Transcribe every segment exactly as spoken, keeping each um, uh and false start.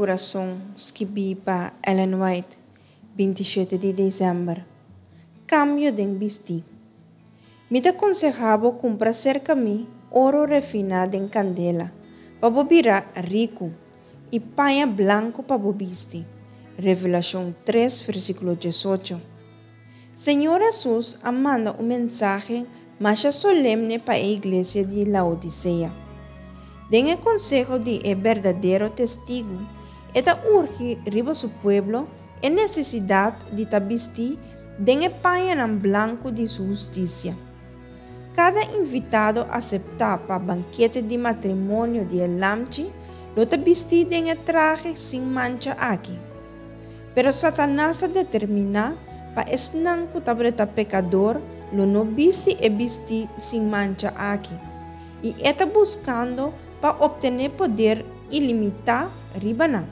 coração, escrevi para Ellen White, vinte e sete de dezembro. Cambio de vestir. Me aconsejava comprar cerca de mim ouro refinado em candela, para virar rico, e panha branco para vestir. Revelação três, versículo dezoito. Senhor Jesus manda um mensagem mais solene para a igreja de Laodiceia. Den consejo de é verdadeiro testigo, e da urge riba su pueblo a necessidade de ta vestir den panha em branco de sua justiça. Cada invitado aceptar para banquete de matrimônio de Elamchi, lo ta vestir den traje sem mancha aqui. Pero Satanás ta determina para esnan kutabreta pecador, lo no viste e vestir sem mancha aqui. E está buscando para obter poder ilimitado riba não.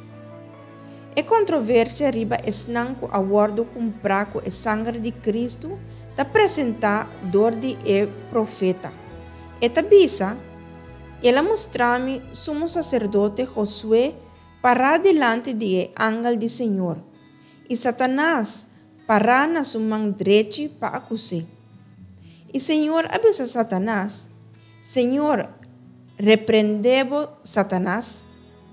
A controvérsia riba esnan ku awardo comprar com a sangue de Cristo ta apresentar dor de e profeta. Eta bisa, ela mostrame sumo sacerdote Josué para delante de ángel de Senhor. E Satanás para na sumang dreche para acusar. E Senhor avisa Satanás, Senhor, repreendebo Satanás.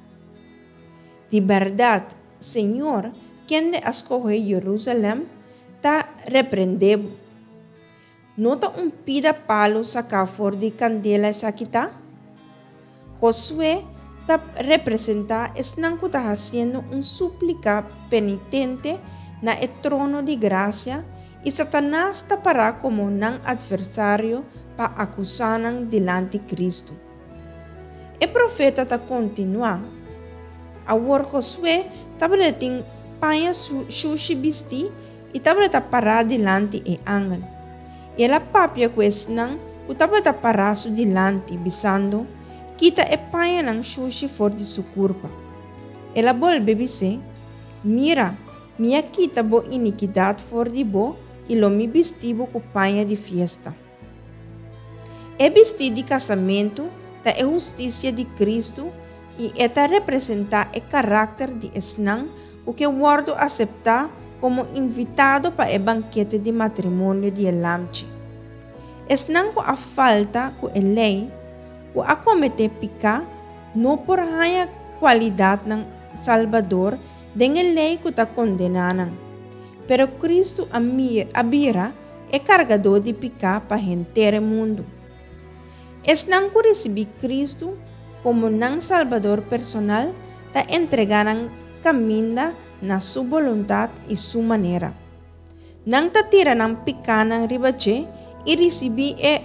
De verdade, Senhor, quem de escolhe Jerusalém, ta repreendebo. Nota um pida palo saca for de candela sakita. Josué ta representa esnan que ta haciendo um súplica penitente na e trono de graça e Satanás ta para como nan adversário para acusanan delante Cristo. E profeta ta continua. Awor Josué tabra ting panha sushi bisti e tabra ta para delante e angel. E ela papia quesnan o tabra ta para su delante bisando kita e panha nang sushi for de su curva. Ela volve bise, mira, minha kita bo iniquidade for de bo e lo mi vestibo com panha de fiesta. É vestido de casamento da é justiça de Cristo e esta representa o caráter de esnan o que o guardo aceitar como invitado para o banquete de matrimônio de Elamchi. Esnan com a falta com a lei, com a cometer pica, não por a qualidade ng Salvador, den a lei que está condenando. Pero Cristo abira é cargador de pica para o mundo. Esnan que receber Cristo como não Salvador personal, ta entregaran caminho na sua vontade e sua maneira. Não ta tira ng pica ng ribache e receber e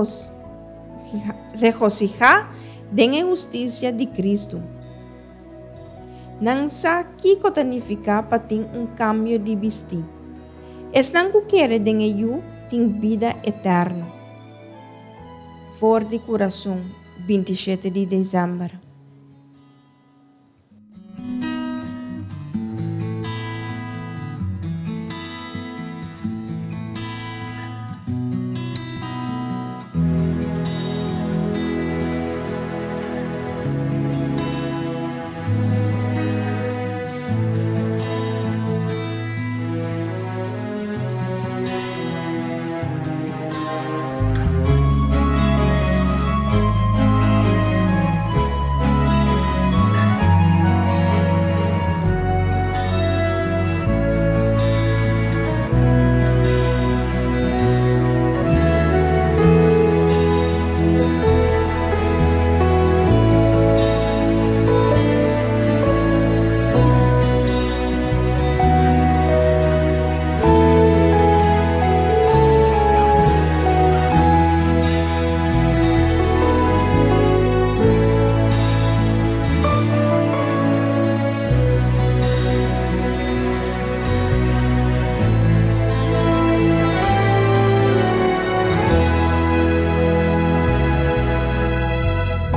regocijar den a justiça de Cristo. Não sa que cotanificar para ter um cambio de vestir. Esnan que quer den a you tem vida eterna. For de coração, vinte e sete de dezembro.